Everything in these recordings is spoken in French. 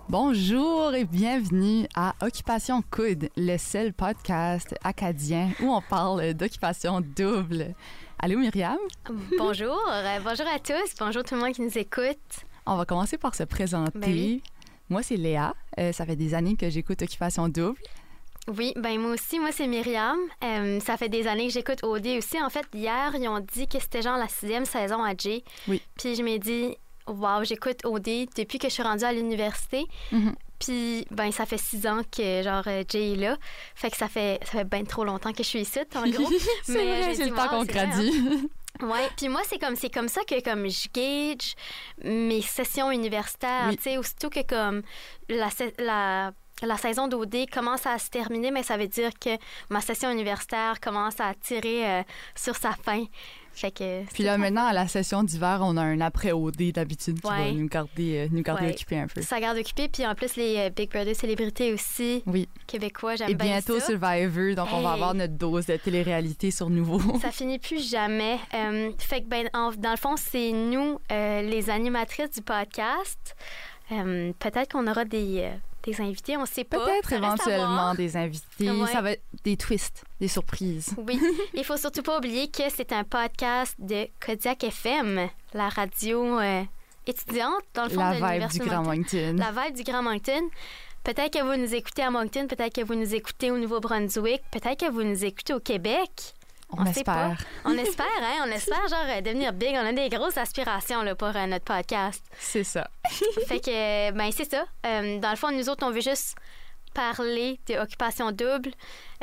Bonjour et bienvenue à Occupation Coude, le seul podcast acadien où on parle d'occupation double. Allô Myriam? Bonjour, bonjour à tous, bonjour tout le monde qui nous écoute. On va commencer par se présenter. Ben oui. Moi, c'est Léa. Ça fait des années que j'écoute Occupation double. Oui, ben moi aussi, moi c'est Myriam. Ça fait des années que j'écoute OD aussi. En fait, hier, ils ont dit que c'était genre la 6e saison à Jay. Oui. Puis je m'ai dit, wow, j'écoute OD depuis que je suis rendue à l'université. Mm-hmm. Puis, ben, ça fait 6 ans que, genre, Jay est là. Fait que ça fait bien trop longtemps que je suis ici, en gros. C'est vrai, c'est le temps qu'on gradue. Ouais, puis moi c'est comme ça que comme je gauge mes sessions universitaires, Oui. tu sais, aussitôt que comme la saison d'OD commence à se terminer, mais ça veut dire que ma session universitaire commence à tirer sur sa fin. Fait que Puis là, maintenant, à la session d'hiver, on a un après-OD d'habitude qui va Ouais. nous garder Ouais. occupés un peu. ça garde occupé, puis en plus les Big Brother célébrités aussi Oui. québécois, j'aime Et bien bientôt ça. Survivor, donc on va Hey. avoir notre dose de télé-réalité sur nouveau. Ça finit plus jamais. Fait que, dans le fond, c'est nous, les animatrices du podcast. Peut-être qu'on aura des invités, on sait pas. Peut-être Ça reste à éventuellement voir. des invités. Ouais. Ça va être des twists, des surprises. Oui. Il faut surtout pas oublier que c'est un podcast de Kodiak FM, la radio étudiante, dans le fond, La de vibe l'Université du de Grand Moncton. Moncton. La vibe du Grand Moncton. Peut-être que vous nous écoutez à Moncton, peut-être que vous nous écoutez au Nouveau-Brunswick, peut-être que vous nous écoutez au Québec. On sait pas. espère. On espère, hein? On espère, genre, devenir big. On a des grosses aspirations, là, pour notre podcast. C'est ça. Fait que, ben, c'est ça. Dans le fond, nous autres, on veut juste parler d'occupation double.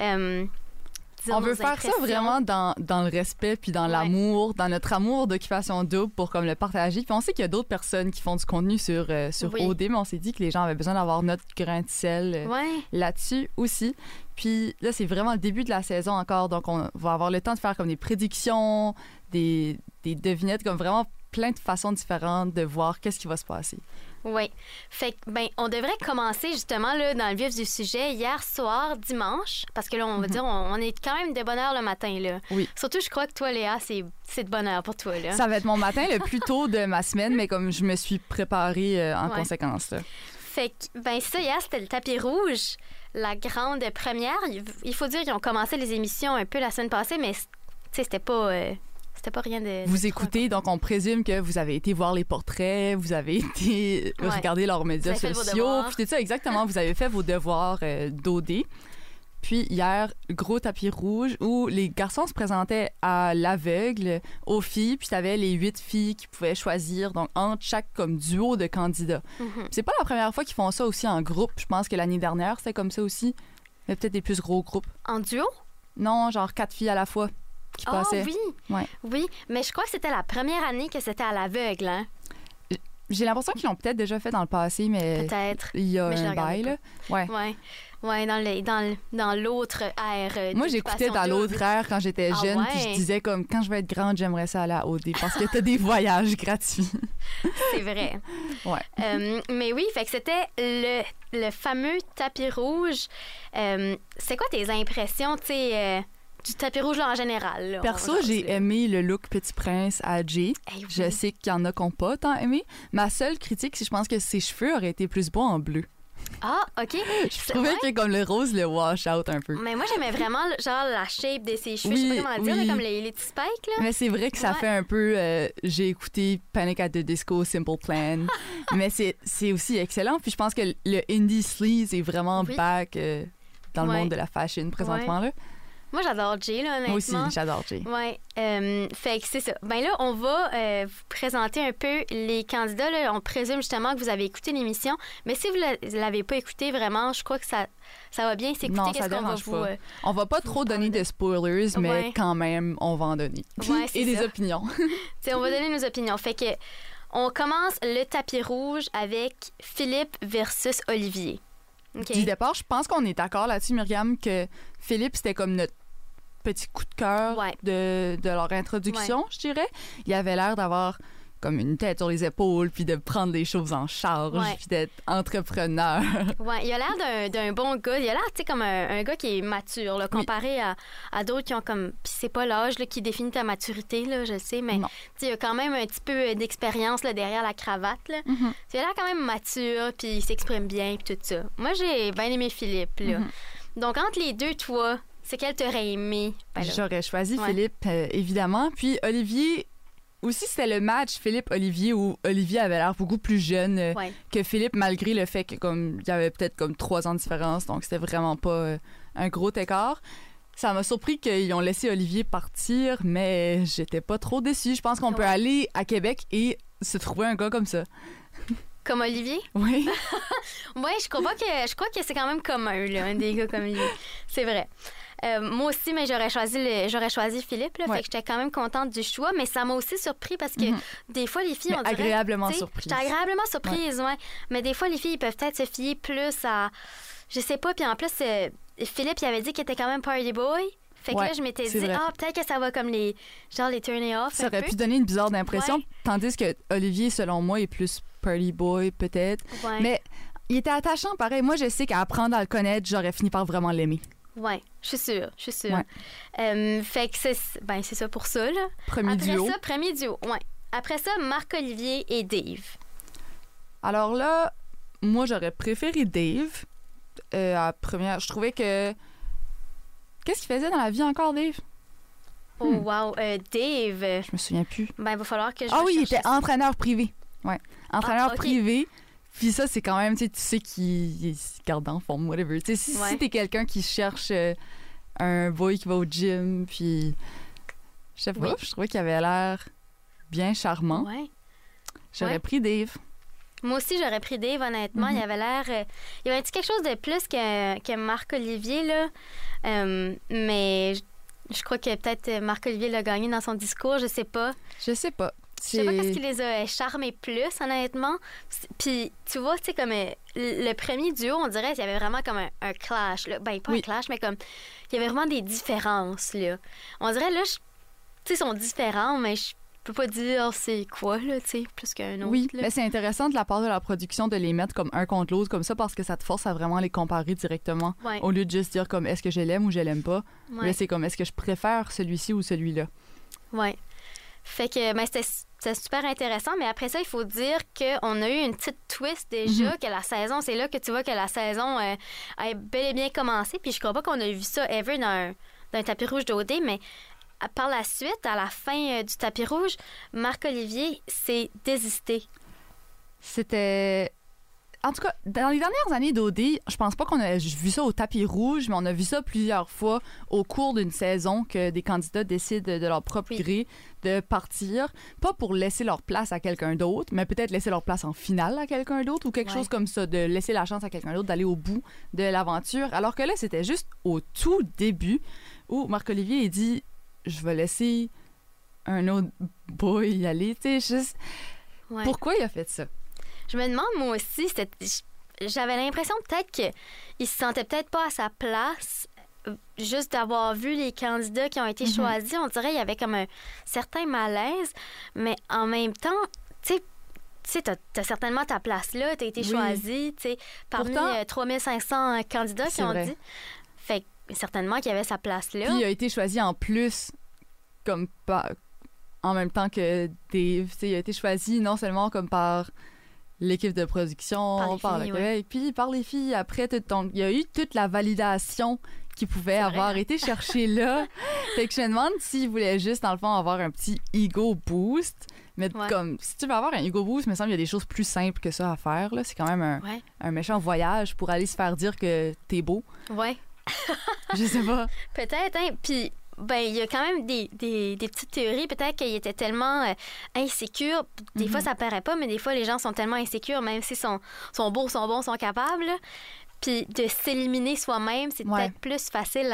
Dire On veut nos faire ça impressions. vraiment dans le respect puis dans l'amour, dans notre amour d'occupation double pour comme le partager. Puis on sait qu'il y a d'autres personnes qui font du contenu sur Oui. OD, mais on s'est dit que les gens avaient besoin d'avoir notre grain de sel Ouais. là-dessus aussi. Puis là, c'est vraiment le début de la saison encore, donc on va avoir le temps de faire comme des prédictions, des devinettes, comme vraiment plein de façons différentes de voir qu'est-ce qui va se passer. Oui. Fait que, ben, on devrait commencer justement là, dans le vif du sujet hier soir, dimanche, parce que là, on va dire, on est quand même de bonne heure le matin, là. Oui. Surtout, je crois que toi, Léa, c'est de bonne heure pour toi, là. Ça va être mon matin le plus tôt de ma semaine, mais comme je me suis préparée en Ouais. conséquence. Là. Fait que, ben, ça, hier, c'était le tapis rouge, la grande première. Il faut dire qu'ils ont commencé les émissions un peu la semaine passée, mais, tu sais, c'était pas rien de. Vous trop écoutez, donc on présume que vous avez été voir les portraits, vous avez été Ouais. regarder leurs médias Vous avez fait vos sociaux, devoirs. puis tout ça, exactement, vous avez fait vos devoirs d'OD. Puis hier, gros tapis rouge où les garçons se présentaient à l'aveugle aux filles, puis t'avais les 8 filles qui pouvaient choisir, donc entre chaque comme duo de candidats. Mhm. Puis c'est pas la première fois qu'ils font ça aussi en groupe, je pense que l'année dernière, c'était comme ça aussi, mais peut-être des plus gros groupes. En duo? Non, genre 4 filles à la fois qui Ah passaient. oui! Ouais. Oui, mais je crois que c'était la première année que c'était à l'aveugle, hein? J'ai l'impression qu'ils l'ont peut-être déjà fait dans le passé, mais Peut-être. il y a Mais je un le regardais bail, là. Ouais. Ouais, dans l'autre ère. Moi, j'écoutais dans l'autre ère quand j'étais Ah jeune, ouais? puis je disais comme, quand je vais être grande, j'aimerais ça aller à OD parce que t'as des voyages gratuits. C'est vrai. Ouais. Mais oui, fait que c'était le fameux tapis rouge. C'est quoi tes impressions, tu sais, du tapis rouge là, en général? Là, Perso, on va j'ai jaser, là. aimé le look Petit Prince à Jay. Eh oui. Je sais qu'il y en a qui n'ont pas tant aimé. Ma seule critique, c'est que je pense que ses cheveux auraient été plus beaux en bleu. Ah, OK. Je trouvais que comme le rose, le wash out un peu. Mais moi, j'aimais vraiment genre la shape de ses cheveux. Oui, Je sais pas comment dire, oui. là, comme les petits spikes, là. Mais c'est vrai que ça Ouais. fait un peu... j'ai écouté Panic at the Disco, Simple Plan. Mais c'est aussi excellent. Puis je pense que le indie sleaze est vraiment Oui. back dans le Ouais. monde de la fashion présentement. Là. Moi, j'adore Jay, là, honnêtement. Moi aussi, j'adore Jay. Oui, fait que c'est ça. Ben là, on va vous présenter un peu les candidats. Là. On présume justement que vous avez écouté l'émission, mais si vous ne l'avez pas écouté, vraiment, je crois que ça va bien s'écouter. Non, ça Qu'est-ce qu'on va dérange vous... pas. On va pas trop donner de spoilers, mais Ouais. quand même, on va en donner. Ouais, c'est Et des ça. opinions. T'sais, on va donner nos opinions. Fait que on commence le tapis rouge avec Philippe versus Olivier. OK. Du départ, je pense qu'on est d'accord là-dessus, Myriam, que Philippe, c'était comme notre petit coup de cœur Ouais. de leur introduction, je dirais. Il avait l'air d'avoir comme une tête sur les épaules, puis de prendre les choses en charge, puis d'être entrepreneur. Ouais, il a l'air d'un bon gars. Il a l'air, tu sais, comme un gars qui est mature, là, comparé à d'autres qui ont comme... Puis c'est pas l'âge là, qui définit ta maturité, là, je sais, mais il a quand même un petit peu d'expérience là, derrière la cravate. Là. Il a l'air quand même mature, puis il s'exprime bien, puis tout ça. Moi, j'ai bien aimé Philippe, là. Donc, entre les deux, toi, c'est quel t'aurais aimé? Ben, j'aurais choisi Philippe, évidemment. Puis Olivier... Aussi, c'était le match Philippe-Olivier où Olivier avait l'air beaucoup plus jeune que Philippe, malgré le fait qu'il y avait peut-être comme 3 ans de différence. Donc, c'était vraiment pas un gros écart. Ça m'a surpris qu'ils ont laissé Olivier partir, mais j'étais pas trop déçue. Je pense qu'on peut aller à Québec et se trouver un gars comme ça. Comme Olivier? Oui. Oui, je crois que c'est quand même commun, là, un des gars comme lui. C'est vrai. Moi aussi, mais j'aurais choisi Philippe. Là, fait que j'étais quand même contente du choix, mais ça m'a aussi surpris parce que des fois, les filles, on dirait... agréablement surprise. J'étais agréablement surprise, ouais. Mais des fois, les filles, ils peuvent peut-être se fier plus à... Je sais pas, puis en plus, Philippe, il avait dit qu'il était quand même party boy. Fait que là, je m'étais dit, peut-être que ça va comme les turn off. Ça aurait pu donner une bizarre d'impression, tandis que Olivier, selon moi, est plus party boy, peut-être. Ouais. Mais il était attachant, pareil. Moi, je sais qu'à apprendre à le connaître, j'aurais fini par vraiment l'aimer. Oui, je suis sûre. Ouais. Fait que c'est ça pour ça, là. Premier duo, ouais. Après ça, Marc-Olivier et Dave. Alors là, moi, j'aurais préféré Dave. À première, je trouvais que... Qu'est-ce qu'il faisait dans la vie encore, Dave? Oh, wow. Dave... Je me souviens plus. Ben, il va falloir que je... Ah oui, il était entraîneur privé. Ouais. Entraîneur privé. Puis ça, c'est quand même, tu sais qui garde en forme, whatever. Tu sais, si t'es quelqu'un qui cherche un boy qui va au gym, puis je sais pas, je trouvais qu'il avait l'air bien charmant. Ouais. J'aurais pris Dave. Moi aussi, j'aurais pris Dave, honnêtement. Il avait l'air... il avait dit quelque chose de plus que Marc-Olivier, là. Mais je crois que peut-être Marc-Olivier l'a gagné dans son discours, je sais pas. Je sais pas. Je sais pas qu'est-ce qui les a charmés plus, honnêtement. Puis, tu vois, tu sais, comme le premier duo, on dirait qu'il y avait vraiment comme un clash. Là. Ben, pas un clash, mais comme... Il y avait vraiment des différences, là. On dirait, là, tu sais, ils sont différents, mais je peux pas dire c'est quoi, là, tu sais, plus qu'un autre. Oui, là. mais c'est intéressant de la part de la production de les mettre comme un contre l'autre, comme ça, parce que ça te force à vraiment les comparer directement. Ouais. Au lieu de juste dire comme est-ce que je l'aime ou je l'aime pas. Ouais. Là, c'est comme est-ce que je préfère celui-ci ou celui-là. Oui. Fait que c'était super intéressant, mais après ça, il faut dire qu'on a eu une petite twist déjà, que la saison, c'est là que tu vois que la saison a bel et bien commencé. Puis je crois pas qu'on a vu ça ever dans un tapis rouge d'OD, mais par la suite, à la fin du tapis rouge, Marc-Olivier s'est désisté. C'était... En tout cas, dans les dernières années d'OD, je pense pas qu'on a vu ça au tapis rouge, mais on a vu ça plusieurs fois au cours d'une saison que des candidats décident de leur propre gré de partir, pas pour laisser leur place à quelqu'un d'autre, mais peut-être laisser leur place en finale à quelqu'un d'autre ou quelque chose comme ça, de laisser la chance à quelqu'un d'autre d'aller au bout de l'aventure. Alors que là, c'était juste au tout début où Marc-Olivier a dit « Je vais laisser un autre boy y aller », tu sais, juste... Ouais. Pourquoi il a fait ça? Je me demande, moi aussi, j'avais l'impression peut-être qu'il se sentait peut-être pas à sa place, juste d'avoir vu les candidats qui ont été choisis. On dirait qu'il y avait comme un certain malaise, mais en même temps, tu sais, t'as certainement ta place là, t'as été choisi, tu sais, parmi 3500 candidats qui ont dit. Fait que certainement qu'il y avait sa place là. Puis il a été choisi en plus, comme en même temps que Dave. Il a été choisi non seulement comme par l'équipe de production, par le Québec, puis par les filles. Après, il y a eu toute la validation qui pouvait avoir été cherchée là. Fait que je me demande s'il voulait juste, dans le fond, avoir un petit ego boost. Mais comme, si tu veux avoir un ego boost, il me semble qu'il y a des choses plus simples que ça à faire. Là. C'est quand même un méchant voyage pour aller se faire dire que t'es beau. Ouais. Je sais pas. Peut-être, hein. Puis... Ben, il y a quand même des petites théories. Peut-être qu'il était tellement insécure. Des fois, ça paraît pas, mais des fois, les gens sont tellement insécures, même s'ils sont beaux, sont bons, sont capables. Puis de s'éliminer soi-même, c'est peut-être plus facile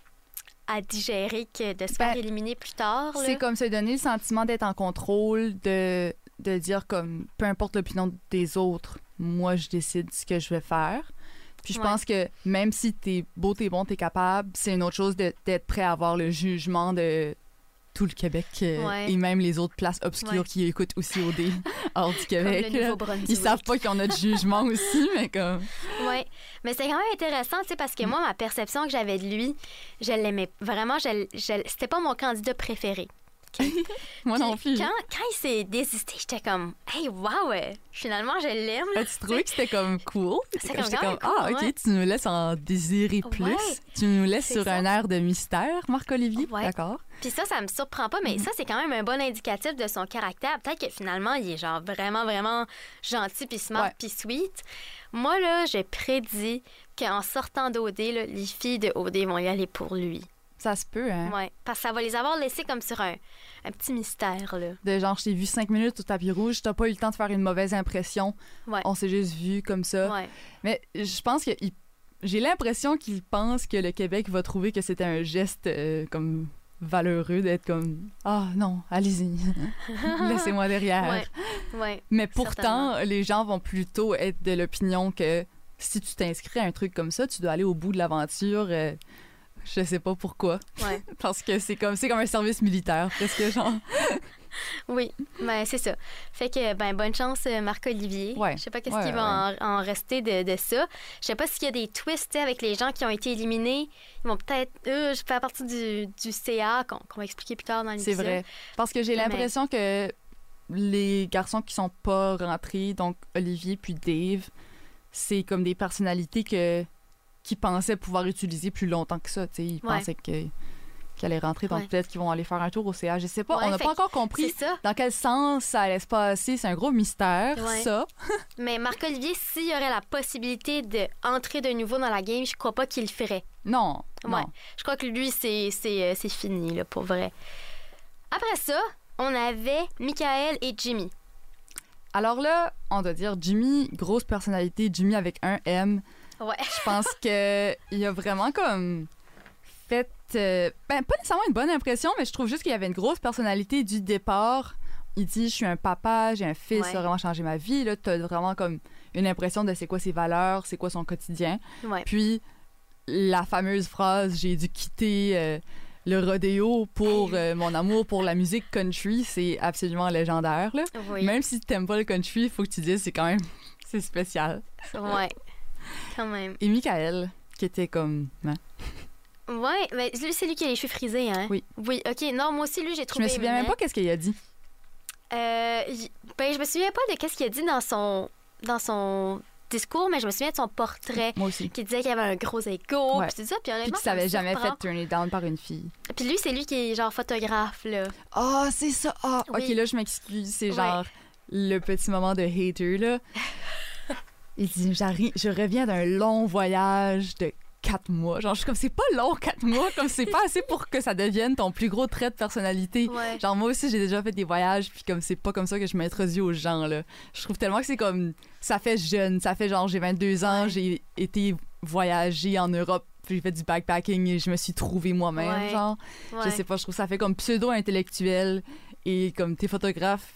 à digérer que de se faire éliminer plus tard. C'est comme se donner le sentiment d'être en contrôle, de dire comme, peu importe l'opinion des autres, moi, je décide ce que je vais faire. Puis je pense que même si t'es beau, t'es bon, t'es capable, c'est une autre chose d'être prêt à avoir le jugement de tout le Québec Ouais. et même les autres places obscures Ouais. qui écoutent aussi OD hors du Québec. le là. Nouveau-Brunswick. Ils savent pas qu'on a de jugement aussi, mais comme... Oui, mais c'est quand même intéressant, tu sais, parce que moi, ma perception que j'avais de lui, je l'aimais vraiment, c'était pas mon candidat préféré. Moi non Puis plus. quand il s'est désisté, j'étais comme, hey, wow, finalement, je l'aime. Tu trouvais que c'était comme cool? C'est comme J'étais quand même ah, cool, OK, ouais. tu nous laisses en désirer plus. Ouais, Tu nous laisses c'est sur ça. un air de mystère, Marc-Olivier. Ouais. D'accord. Puis ça me surprend pas, mais ça, c'est quand même un bon indicatif de son caractère. Peut-être que finalement, il est genre vraiment, vraiment gentil, puis smart, Ouais. puis sweet. Moi, là, j'ai prédit qu'en sortant d'OD, là, les filles de OD vont y aller pour lui. Ça se peut, hein? Ouais, parce que ça va les avoir laissés comme sur un petit mystère, là. De genre, je t'ai vu 5 minutes au tapis rouge, t'as pas eu le temps de faire une mauvaise impression. Ouais. On s'est juste vu comme ça. Ouais. Mais je pense que j'ai l'impression qu'il pense que le Québec va trouver que c'était un geste comme valeureux d'être comme ah non, allez-y, laissez-moi derrière. Ouais. Ouais. Mais pourtant, Certainement. les gens vont plutôt être de l'opinion que si tu t'inscris à un truc comme ça, tu dois aller au bout de l'aventure. Je sais pas pourquoi. Ouais. Parce que c'est comme un service militaire, presque genre. Oui, ben c'est ça. Fait que, ben bonne chance, Marc-Olivier. Ouais. Je sais pas qu'est-ce Ouais, qui va en rester de ça. Je sais pas s'il y a des twists, tu sais, avec les gens qui ont été éliminés. Ils vont peut-être faire partie du CA qu'on va expliquer plus tard dans C'est l'épisode. vrai. Parce que j'ai Mais- l'impression que les garçons qui sont pas rentrés, donc Olivier puis Dave, c'est comme des personnalités qui pensaient pouvoir utiliser plus longtemps que ça. Tu sais, ils Ouais. pensaient qu'ils allaient rentrer, donc Ouais. peut-être qu'ils vont aller faire un tour au CA. Je sais pas. Ouais, On n'a fait pas que encore compris C'est ça. dans quel sens ça allait se passer. C'est un gros mystère, Ouais. ça. Mais Marc-Olivier, s'il y aurait la possibilité d'entrer de nouveau dans la game, je crois pas qu'il le ferait. Non. Non. Ouais. Je crois que lui, c'est fini, là, pour vrai. Après ça, on avait Michael et Jimmy. Alors là, on doit dire Jimmy, grosse personnalité, Jimmy avec un M. Ouais. Je pense qu'il a vraiment comme fait, pas nécessairement une bonne impression, mais je trouve juste qu'il y avait une grosse personnalité du départ. Il dit, je suis un papa, j'ai un fils, Ouais. ça a vraiment changé ma vie. Là, t'as vraiment comme une impression de c'est quoi ses valeurs, c'est quoi son quotidien. Ouais. Puis la fameuse phrase, j'ai dû quitter le rodéo pour mon amour pour la musique country, c'est absolument légendaire. Là. Oui. Même si t'aimes pas le country, il faut que tu dises, c'est quand même, c'est spécial. Ouais. Quand même. Et Michael, qui était comme... hein? Ouais, mais lui, c'est lui qui a les cheveux frisés, hein? Oui. Oui, OK. Non, moi aussi, lui, j'ai Je trouvé... me souviens même aimant. pas qu'est-ce qu'il a dit. Ben, je me souviens pas de qu'est-ce qu'il a dit dans son discours, mais je me souviens de son portrait Moi aussi. qui disait qu'il avait un gros ego, Ouais. puis tout ça. Puis Puis honnêtement, qu'il ça me s'avait jamais surprend. fait turn it down par une fille. Puis lui, c'est lui qui est genre photographe, là. Ah, c'est ça. Ah, Oui. OK, là, je m'excuse. C'est Ouais. genre le petit moment de hater, là. Il dit, je reviens d'un long voyage de 4 mois. Genre, je suis comme, c'est pas long, 4 mois. Comme, c'est pas assez pour que ça devienne ton plus gros trait de personnalité. Ouais. Genre, moi aussi, j'ai déjà fait des voyages, puis comme, c'est pas comme ça que je m'introduis aux gens, là. Je trouve tellement que c'est comme, ça fait jeune. Ça fait genre, j'ai 22 ans, Ouais. j'ai été voyager en Europe, puis j'ai fait du backpacking et je me suis trouvée moi-même, Ouais. genre. Ouais. Je sais pas, je trouve que ça fait comme pseudo-intellectuel et comme t'es photographe.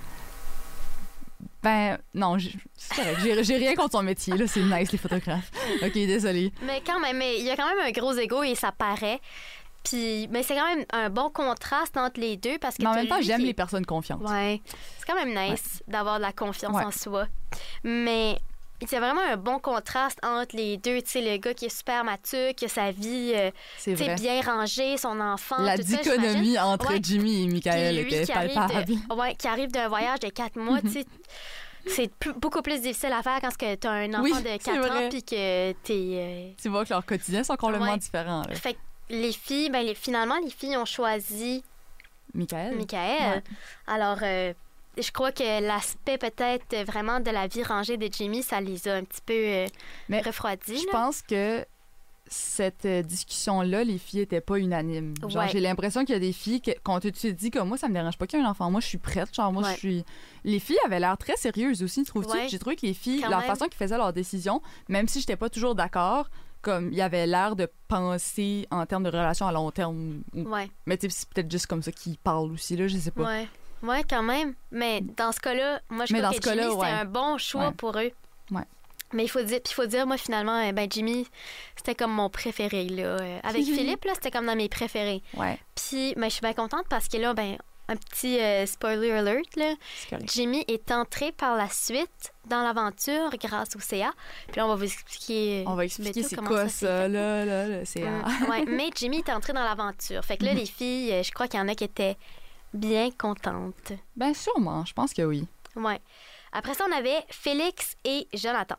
Ben, non, c'est correct. J'ai rien contre son métier, là. C'est nice, les photographes. OK, désolé. Mais quand même, il y a quand même un gros ego et ça paraît. Puis, mais c'est quand même un bon contraste entre les deux parce que Mais en t'as même temps, lui j'aime qui- les personnes confiantes. Ouais, c'est quand même nice d'avoir de la confiance Ouais. en soi. Mais il y a vraiment un bon contraste entre les deux. Tu sais, le gars qui est super mature, qui a sa vie C'est tu sais, vrai. bien rangée, son enfant, La tout ça, dichotomie j'imagine. entre Ouais. Jimmy et Michael Puis lui était qui arrive palpable. qui arrive d'un voyage de 4 mois, tu sais. C'est beaucoup plus difficile à faire quand tu as un enfant Oui, de c'est 4 vrai. ans puis que t'es... Tu vois que leurs quotidiens sont complètement Ouais. différents. Là. Fait que les filles, ben finalement, les filles ont choisi Michael? Michael. Ouais. Alors, je crois que l'aspect peut-être vraiment de la vie rangée de Jimmy, ça les a un petit peu Mais refroidis. Je là. pense que cette discussion-là, les filles étaient pas unanimes. Genre, Ouais. j'ai l'impression qu'il y a des filles qui ont tout de suite dit comme moi, ça me dérange pas qu'il y ait un enfant. Moi, je suis prête. Genre, moi, Ouais. je suis. Les filles avaient l'air très sérieuses aussi, trouves-tu? Ouais. J'ai trouvé que les filles, Quand leur même. façon qu'ils faisaient leurs décisions, même si j'étais pas toujours d'accord, comme il y avait l'air de penser en termes de relation à long terme. Ouais, Mais tu sais, c'est peut-être juste comme ça qu'ils parlent aussi, là, je sais pas. ouais. Ouais, quand même. Mais dans ce cas-là, moi, je Mais crois dans que ce cas-là, Jimmy, c'était ouais. un bon choix Ouais. pour eux. Ouais. Mais il faut dire, moi, finalement, ben Jimmy, c'était comme mon préféré, là. Avec Philippe, là, c'était comme dans mes préférés. Ouais. Puis Puis, je suis bien contente parce que là, un petit spoiler alert, là. Jimmy est entré par la suite dans l'aventure grâce au CA. Puis là, on va vous expliquer. On va expliquer c'est quoi ça, là, le CA. Ouais, mais Jimmy est entré dans l'aventure. Fait que là, les filles, je crois qu'il y en a qui étaient bien contentes. Ben, sûrement. Je pense que oui. Ouais. Après ça, on avait Félix et Jonathan.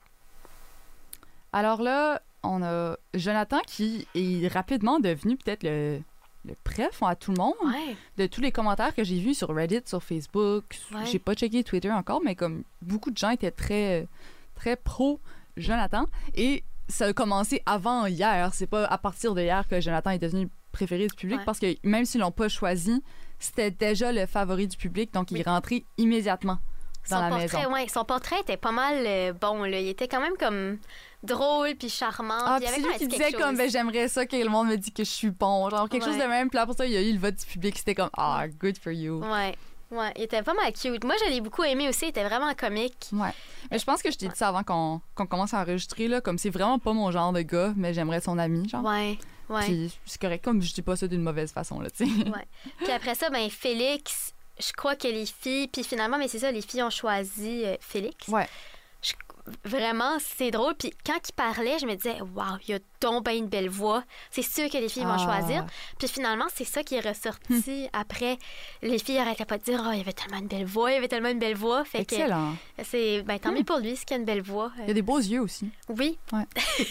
Alors là, on a Jonathan qui est rapidement devenu peut-être le préf à tout le monde. Ouais. De tous les commentaires que j'ai vus sur Reddit, sur Facebook, j'ai pas checké Twitter encore, mais comme beaucoup de gens étaient très, très pro Jonathan. Et ça a commencé avant hier. C'est pas à partir de hier que Jonathan est devenu préféré du public parce que même s'ils l'ont pas choisi, c'était déjà le favori du public, donc il est rentré immédiatement dans la maison. Son portrait était pas mal bon. Là. Il était quand même comme drôle puis charmant. Ah, puis c'est lui qui disait comme j'aimerais ça que le monde me dise que je suis bon, genre quelque chose de même. Puis là pour ça il y a eu le vote du public, c'était comme good for you. Ouais, il était pas mal cute. Moi je l'ai beaucoup aimé aussi, il était vraiment comique. Ouais. Mais je pense que je t'ai dit ça avant qu'on commence à enregistrer là, comme c'est vraiment pas mon genre de gars, mais j'aimerais son ami, genre. Ouais. Puis c'est correct, comme je dis pas ça d'une mauvaise façon là, tu sais. Ouais. Puis après ça, Félix, je crois que les filles, puis finalement, mais c'est ça, les filles ont choisi Félix. Ouais. Vraiment, c'est drôle. Puis quand il parlait, je me disais, waouh, il a donc bien une belle voix. C'est sûr que les filles vont choisir. Puis finalement, c'est ça qui est ressorti après. Les filles n'arrêtaient pas de dire, il avait tellement une belle voix, Fait excellent. Que c'est, tant mieux pour lui, ce qu'il a une belle voix. Il a des beaux yeux aussi. Oui. Ouais.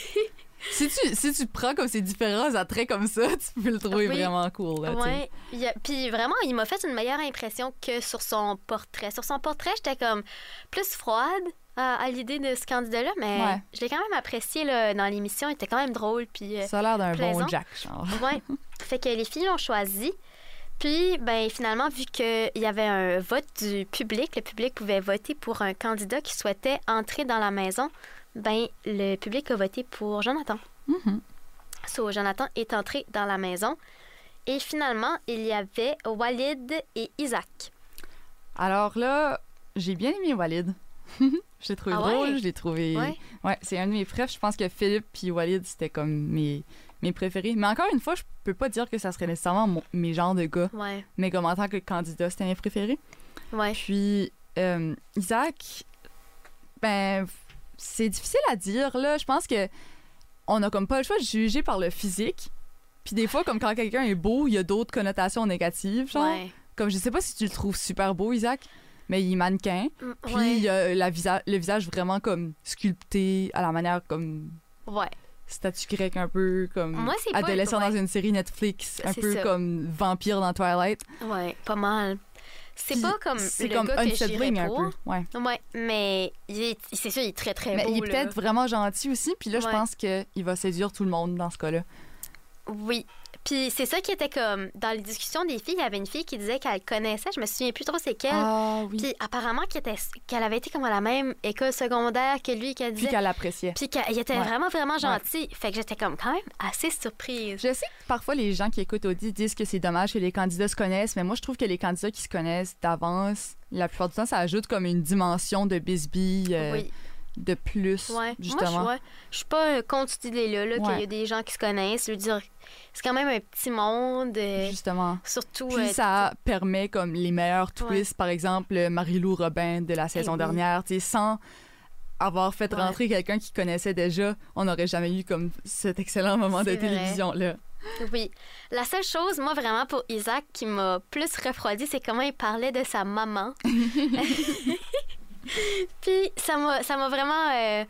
Si tu prends comme ces différents attraits comme ça, tu peux le trouver vraiment cool. Oui. Puis vraiment, il m'a fait une meilleure impression que sur son portrait. Sur son portrait, j'étais comme plus froide à l'idée de ce candidat-là, mais je l'ai quand même apprécié là, dans l'émission. Il était quand même drôle. Puis, ça a l'air d'un plaisant. bon Jack, genre. Oui. Fait que les filles l'ont choisi. Puis, finalement, vu qu'il y avait un vote du public, le public pouvait voter pour un candidat qui souhaitait entrer dans la maison. Le public a voté pour Jonathan. Mm-hmm. Jonathan est entré dans la maison. Et finalement, il y avait Walid et Isaac. Alors là, j'ai bien aimé Walid. Je l'ai trouvé drôle, je l'ai trouvé... Ouais, c'est un de mes préfs. Je pense que Philippe puis Walid, c'était comme mes préférés. Mais encore une fois, je peux pas dire que ça serait nécessairement mes genres de gars. Ouais. Mais comme en tant que candidat, c'était mes préférés. Ouais. Puis, Isaac, c'est difficile à dire, là. Je pense que on a comme pas le choix de juger par le physique. Puis des fois, comme quand quelqu'un est beau, il y a d'autres connotations négatives, genre. Ouais. Comme je sais pas si tu le trouves super beau, Isaac, mais il est mannequin. Puis il a le visage vraiment comme sculpté à la manière comme... Ouais. Statue grecque un peu comme moi, adolescent dans une série Netflix, un peu comme vampire dans Twilight. Ouais, pas mal. C'est pas comme c'est le comme gars que j'irais un pour. peu. Ouais, mais c'est sûr, il est très, très beau. Il est peut-être vraiment gentil aussi. Puis là, je pense qu'il va séduire tout le monde dans ce cas-là. Oui. Puis c'est ça qui était comme... Dans les discussions des filles, il y avait une fille qui disait qu'elle connaissait, je me souviens plus trop c'est quelle. Ah oui. Puis apparemment qu'elle avait été comme à la même école secondaire que lui, qu'elle disait... Puis qu'elle l'appréciait. Puis qu'il était vraiment, vraiment gentil. Fait que j'étais comme quand même assez surprise. Je sais que parfois les gens qui écoutent Audi disent que c'est dommage que les candidats se connaissent, mais moi je trouve que les candidats qui se connaissent d'avance, la plupart du temps, ça ajoute comme une dimension de bisbille. De plus, justement. Moi, je suis pas contre cette idée-là, qu'il y a des gens qui se connaissent. Je veux dire, c'est quand même un petit monde. Justement. Surtout... Puis ça permet comme les meilleurs twists. Par exemple, Marie-Lou Robin de la saison dernière, tu sais, sans avoir fait rentrer quelqu'un qui connaissait déjà, on n'aurait jamais eu comme cet excellent moment de télévision-là. Oui. La seule chose, moi, vraiment, pour Isaac, qui m'a plus refroidi, c'est comment il parlait de sa maman. Puis ça m'a vraiment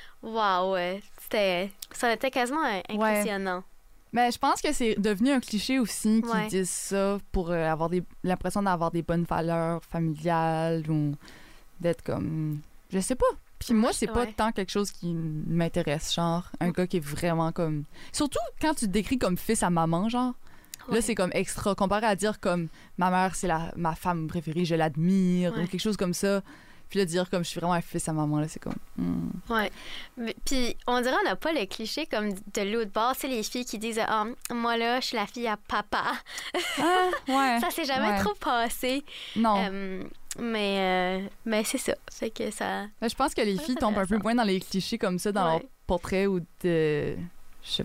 ça était quasiment impressionnant. Mais je pense que c'est devenu un cliché aussi qu'ils disent ça pour avoir l'impression d'avoir des bonnes valeurs familiales ou d'être comme je sais pas. Puis moi c'est pas tant quelque chose qui m'intéresse, genre un gars qui est vraiment comme surtout quand tu te décris comme fils à maman, genre. Là, c'est comme extra comparé à dire comme ma mère c'est ma femme préférée, je l'admire ou quelque chose comme ça. Puis là, dire comme je suis vraiment un fils à maman, là, c'est comme... Ouais. Puis on dirait on n'a pas le cliché comme de l'autre bord. C'est les filles qui disent « moi, là, je suis la fille à papa. » Ça s'est jamais trop passé. Non. Mais c'est ça. Fait que ça... Mais je pense que les filles tombent un peu moins dans les clichés comme ça, dans leur portrait ou de... Je sais pas.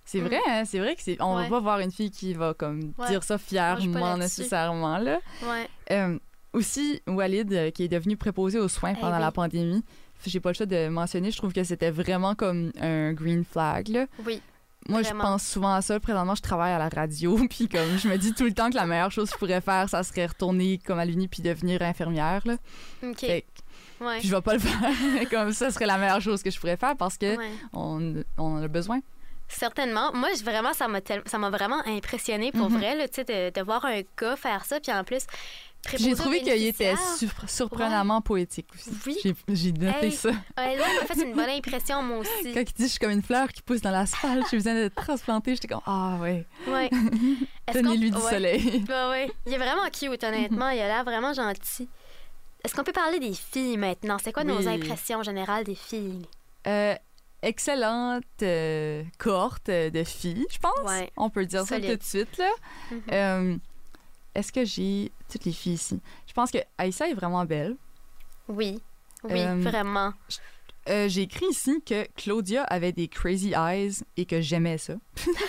C'est vrai, hein? C'est vrai que on va pas voir une fille qui va comme dire ça fièrement nécessairement, là. Ouais. Aussi, Walid, qui est devenu préposé aux soins pendant la pandémie, j'ai pas le choix de mentionner, je trouve que c'était vraiment comme un green flag, là. Oui. Moi, vraiment. je pense souvent à ça. Présentement, je travaille à la radio, puis comme je me dis tout le temps que la meilleure chose que je pourrais faire, ça serait retourner comme à l'uni puis devenir infirmière, là. OK. Puis je vais pas le faire, mais comme ça serait la meilleure chose que je pourrais faire parce que on en a besoin. Certainement. Moi, vraiment, ça m'a vraiment impressionnée pour vrai, là, tu sais, de voir un gars faire ça, puis en plus... J'ai trouvé qu'il était surprenamment poétique aussi. Oui. J'ai noté ça. Là, il m'a fait une bonne impression, moi aussi. Quand il dit « je suis comme une fleur qui pousse dans l'asphalte, j'ai besoin de transplanter », j'étais comme « ah ouais. » Ouais. Donnez-lui du soleil. Ouais. Il est vraiment cute, honnêtement. Il a l'air vraiment gentil. Est-ce qu'on peut parler des filles maintenant? C'est quoi nos impressions générales des filles? Excellente cohorte de filles, je pense. Ouais. On peut dire ça tout de suite, là. Est-ce que j'ai toutes les filles ici? Je pense que Aïssa est vraiment belle. Oui, vraiment. J'ai écrit ici que Claudia avait des crazy eyes et que j'aimais ça.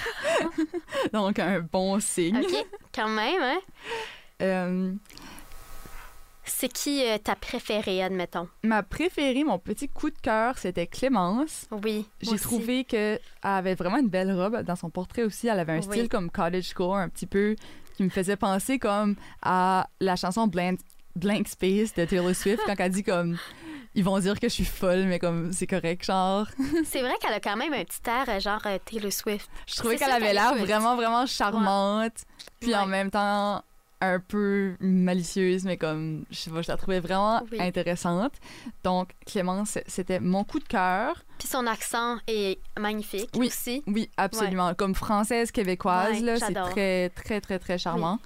Donc, un bon signe. OK, quand même, hein? C'est qui ta préférée, admettons? Ma préférée, mon petit coup de cœur, c'était Clémence. Oui, j'ai trouvé qu'elle avait vraiment une belle robe. Dans son portrait aussi, elle avait un style comme cottagecore, un petit peu, qui me faisait penser comme à la chanson Blank Space de Taylor Swift, quand elle dit comme... Ils vont dire que je suis folle, mais comme c'est correct, genre. C'est vrai qu'elle a quand même un petit air genre Taylor Swift. Je trouvais qu'elle avait l'air vraiment, vraiment charmante. Puis en même temps... un peu malicieuse, mais comme, je sais pas, je la trouvais vraiment intéressante. Donc, Clémence, c'était mon coup de cœur. Puis son accent est magnifique aussi. Oui, absolument. Comme française québécoise, là, c'est très, très, très, très charmant.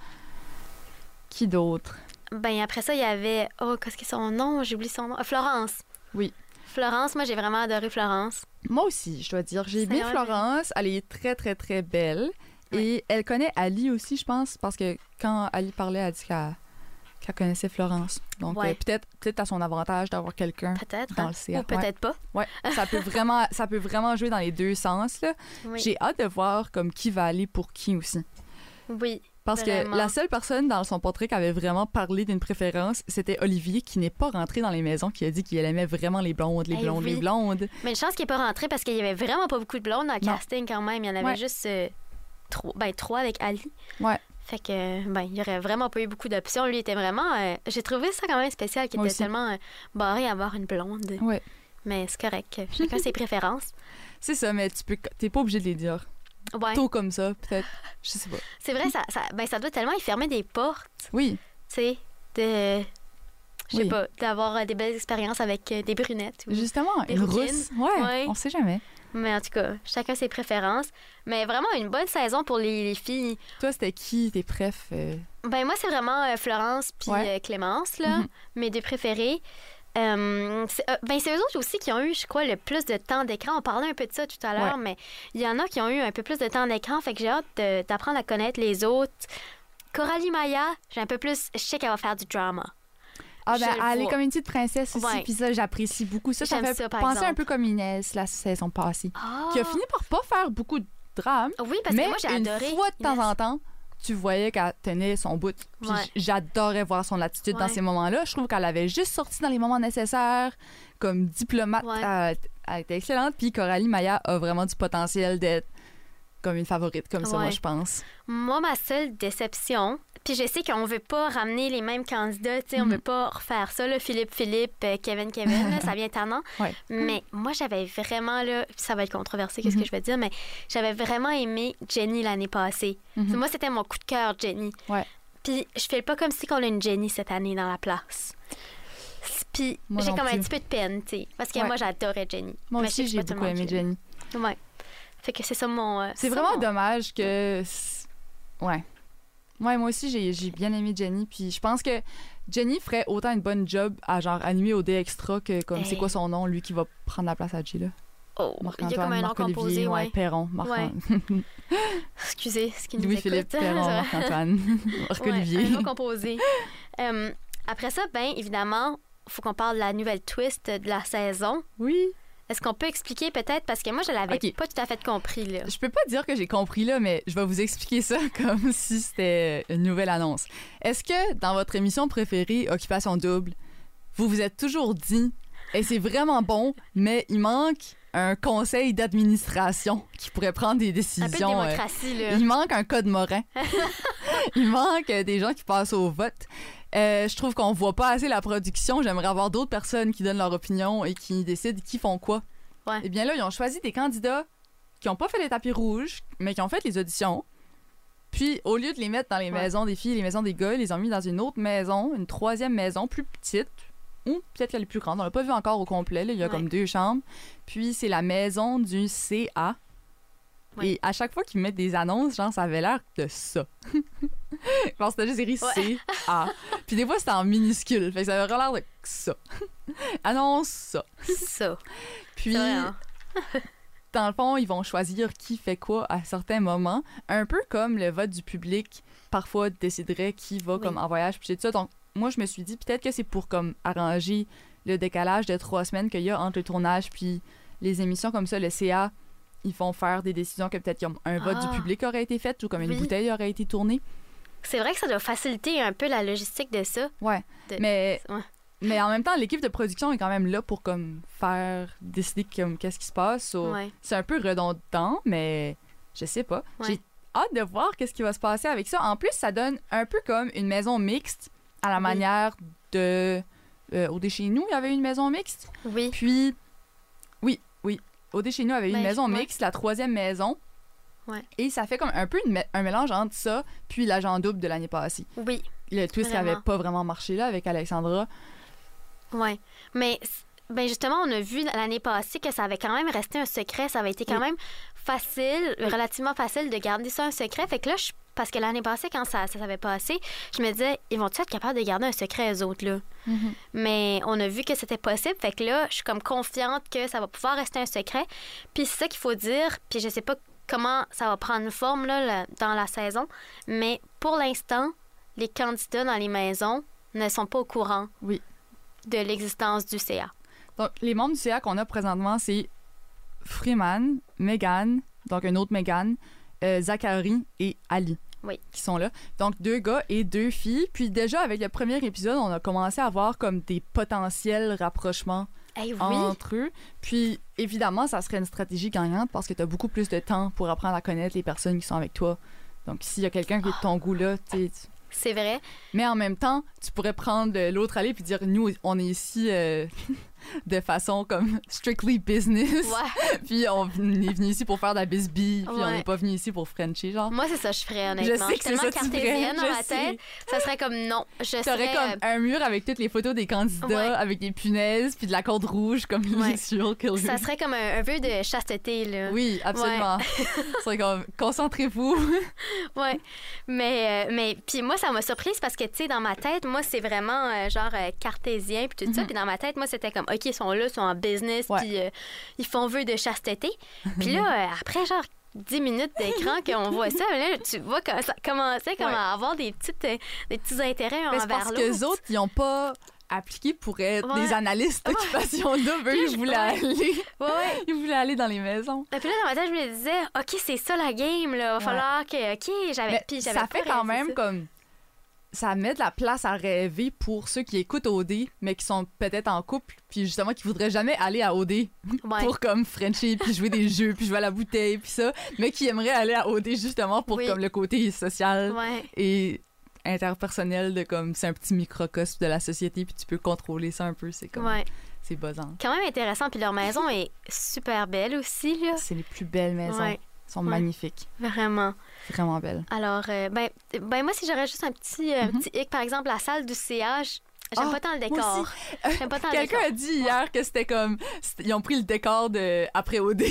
Qui d'autre? Ben après ça, il y avait... Oh, qu'est-ce que c'est son nom? J'ai oublié son nom. Florence. Oui. Florence, moi, j'ai vraiment adoré Florence. Moi aussi, je dois dire. J'ai aimé Florence. Elle est très, très, très belle. Et elle connaît Ali aussi, je pense, parce que quand Ali parlait, elle a dit qu'elle connaissait Florence. Donc, peut-être à son avantage d'avoir quelqu'un dans le CA. Ou peut-être pas. Oui, ça peut vraiment jouer dans les deux sens, là. Oui. J'ai hâte de voir comme qui va aller pour qui aussi. Oui, parce que la seule personne dans son portrait qui avait vraiment parlé d'une préférence, c'était Olivier, qui n'est pas rentré dans les maisons, qui a dit qu'il aimait vraiment les blondes, les blondes. Mais une chance qu'il n'est pas rentré parce qu'il y avait vraiment pas beaucoup de blondes dans le casting quand même. Il y en avait juste... trois avec Ali. Ouais. Fait que, il y aurait vraiment pas eu beaucoup d'options. Lui était vraiment... j'ai trouvé ça quand même spécial qu'il était tellement barré à avoir une blonde. Ouais. Mais c'est correct. Chacun ses préférences. C'est ça, mais t'es pas obligé de les dire. Ouais. Tôt comme ça, peut-être. Je sais pas. C'est vrai, ça doit tellement y fermer des portes. Oui. Tu sais, je sais pas, d'avoir des belles expériences avec des brunettes. Ou justement, une rousse. Ouais, on sait jamais. Mais en tout cas, chacun ses préférences. Mais vraiment, une bonne saison pour les filles. Toi, c'était qui tes préf? Ben moi, c'est vraiment Florence puis Clémence, là, mes deux préférées. C'est eux autres aussi qui ont eu, je crois, le plus de temps d'écran. On parlait un peu de ça tout à l'heure, mais il y en a qui ont eu un peu plus de temps d'écran. Fait que j'ai hâte d'apprendre à connaître les autres. Coralie Maya, j'ai un peu plus... Je sais qu'elle va faire du drama. Ah ben, elle est comme une petite princesse aussi, puis ça, j'apprécie beaucoup. Ça fait penser un peu comme Inès la saison passée, qui a fini par pas faire beaucoup de drame. Oui, parce que moi, j'ai adoré. Une fois de temps en temps, tu voyais qu'elle tenait son bout. Puis j'adorais voir son attitude dans ces moments-là. Je trouve qu'elle avait juste sorti dans les moments nécessaires, comme diplomate. Elle était excellente. Puis Coralie Maya a vraiment du potentiel d'être comme une favorite, comme ça, moi, je pense. Moi, ma seule déception... Puis je sais qu'on veut pas ramener les mêmes candidats, tu sais, on veut pas refaire ça, là, Philippe, Kevin, là, ça vient tannant. Mais moi, j'avais vraiment, là, ça va être controversé, qu'est-ce que je vais dire, mais j'avais vraiment aimé Jenny l'année passée. Moi, c'était mon coup de cœur, Jenny. Puis je fais pas comme si qu'on a une Jenny cette année dans la place. Puis j'ai comme un petit peu de peine, tu sais, parce que moi, j'adorais Jenny. Moi aussi, j'ai beaucoup aimé Jenny. Ouais. Fait que c'est ça mon... c'est vraiment dommage que... Ouais. Ouais, moi aussi, j'ai bien aimé Jenny. Puis je pense que Jenny ferait autant une bonne job à genre animer au D-Extra que comme c'est quoi son nom, lui qui va prendre la place à J, là. Oh, il y a comme un nom composé, Perron, Excusez, ce qui nous Louis-Philippe Perron, Marc-Antoine, Marc-Olivier. Un nom composé. Après ça, évidemment, il faut qu'on parle de la nouvelle twist de la saison. Oui. Est-ce qu'on peut expliquer peut-être? Parce que moi, je l'avais pas tout à fait compris, là. Je peux pas dire que j'ai compris, là, mais je vais vous expliquer ça comme si c'était une nouvelle annonce. Est-ce que, dans votre émission préférée, Occupation Double, vous vous êtes toujours dit « Et c'est vraiment bon, mais il manque un conseil d'administration qui pourrait prendre des décisions. » Un peu de démocratie, là. Il manque un code Morin. Il manque des gens qui passent au vote. Je trouve qu'on voit pas assez la production. J'aimerais avoir d'autres personnes qui donnent leur opinion et qui décident qui font quoi. Ouais. Eh bien là, ils ont choisi des candidats qui n'ont pas fait les tapis rouges, mais qui ont fait les auditions. Puis, au lieu de les mettre dans les maisons des filles et les maisons des gars, ils les ont mis dans une autre maison, une troisième maison plus petite, ou peut-être qu'elle est plus grande. On l'a pas vu encore au complet. Là. Il y a comme 2 chambres. Puis, c'est la maison du CA. Ouais. Et à chaque fois qu'ils mettent des annonces, genre, ça avait l'air de ça. Genre, c'était juste écrit CA. Puis des fois, c'était en minuscule. Fait que ça avait l'air de ça. Annonce ça. Ça. Puis, dans le fond, ils vont choisir qui fait quoi à certains moments. Un peu comme le vote du public, parfois, déciderait qui va comme en voyage. Puis tout ça. Donc, moi, je me suis dit, peut-être que c'est pour comme arranger le décalage de 3 semaines qu'il y a entre le tournage puis les émissions comme ça. Le CA, ils vont faire des décisions que peut-être un vote du public aurait été fait ou comme une bouteille aurait été tournée. C'est vrai que ça doit faciliter un peu la logistique de ça. Ouais. Mais en même temps, l'équipe de production est quand même là pour comme faire décider comme qu'est-ce qui se passe. C'est un peu redondant, mais je sais pas. J'ai hâte de voir qu'est-ce qui va se passer avec ça. En plus, ça donne un peu comme une maison mixte à la manière de... Au Dé chez nous, il y avait une maison mixte. Oui. Puis, oui. Au Dé chez nous, il y avait une maison mixte, la 3e maison. Ouais. Et ça fait comme un peu un mélange entre ça puis l'agent double de l'année passée. Oui. Le twist qui avait pas vraiment marché là avec Alexandra. Ouais. Mais ben justement, on a vu l'année passée que ça avait quand même resté un secret. Ça avait été quand même facile, relativement facile de garder ça un secret. Fait que là, parce que l'année passée, quand ça s'avait passé, je me disais, ils vont-tu être capables de garder un secret, eux autres, là? Mm-hmm. Mais on a vu que c'était possible. Fait que là, je suis comme confiante que ça va pouvoir rester un secret. Puis c'est ça qu'il faut dire. Puis je sais pas comment ça va prendre forme là, dans la saison. Mais pour l'instant, les candidats dans les maisons ne sont pas au courant de l'existence du CA. Donc, les membres du CA qu'on a présentement, c'est Freeman, Megan, donc un autre Megan, Zachary et Ali qui sont là. Donc, 2 gars et 2 filles. Puis déjà, avec le premier épisode, on a commencé à voir comme des potentiels rapprochements entre eux. Puis, évidemment, ça serait une stratégie gagnante parce que tu as beaucoup plus de temps pour apprendre à connaître les personnes qui sont avec toi. Donc, s'il y a quelqu'un qui est de ton goût là, tu sais... C'est vrai. Mais en même temps, tu pourrais prendre l'autre allée puis dire, nous, on est ici de façon comme strictly business. Ouais. Puis on est venu ici pour faire de la bisbille, puis on n'est pas venu ici pour frencher, genre. Moi, c'est ça que je ferais, honnêtement. Je sais que c'est ça que tu ferais. Cartésienne dans ma tête. Ça serait comme non. T'aurais comme un mur avec toutes les photos des candidats, avec des punaises, puis de la corde rouge, comme sur Kill You. Ça serait comme un vœu de chasteté, là. Oui, absolument. Ça serait comme, concentrez-vous. Ouais. Mais puis moi, ça m'a surprise parce que, tu sais, dans ma tête, moi, c'est vraiment genre cartésien, puis tout ça. Puis dans ma tête, moi, c'était comme, OK, ils sont là, ils sont en business, puis ils font vœu de chasteté. Puis là, après, genre, 10 minutes d'écran qu'on voit ça, là, tu vois que ça commençait comme à avoir des petits intérêts envers l'autre. Parce que les autres, ils n'ont pas appliqué pour être des analystes d'occupation double. Ils voulaient aller. Ils voulaient aller dans les maisons. Et puis là, dans ma tête, je me disais, OK, c'est ça la game, là. Il va falloir que. OK, j'avais. Ça fait quand même comme. Ça met de la place à rêver pour ceux qui écoutent OD, mais qui sont peut-être en couple, puis justement qui voudraient jamais aller à OD pour comme Frencher, puis jouer des jeux, puis jouer à la bouteille, puis ça, mais qui aimeraient aller à OD justement pour comme le côté social et interpersonnel de comme c'est un petit microcosme de la société, puis tu peux contrôler ça un peu, c'est comme c'est buzzant. Quand même intéressant, puis leur maison est super belle aussi là. C'est les plus belles maisons. Elles sont magnifiques. Vraiment. Vraiment belle. Alors, moi, si j'aurais juste un petit hic, par exemple, la salle du CA, j'aime pas tant le décor. J'aime pas tant le décor. Quelqu'un a dit hier que c'était comme... Ils ont pris le décor de après OD.